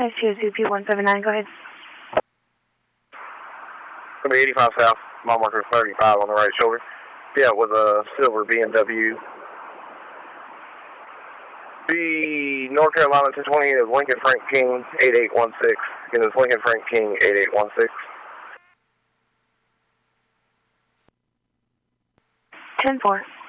2CP 179, go ahead. Gonna be 85 south, mile marker 35 on the right shoulder. Yeah, with a silver BMW. The North Carolina 220 is Lincoln Frank King 8816. Again, it's Lincoln Frank King 8816. 10-4.